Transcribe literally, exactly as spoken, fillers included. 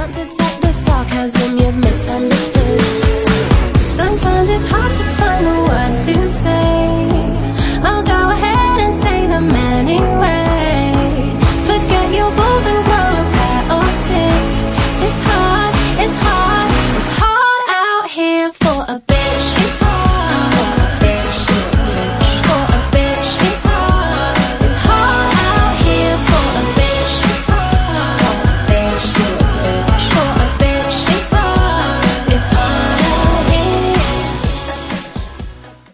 can't detect the sarcasm, you've misunderstood. Sometimes it's hard to find the words to say. I'll go ahead and say them anyway. Forget your balls and grow a pair of tits. It's hard, it's hard, it's hard out here for a bitch. It's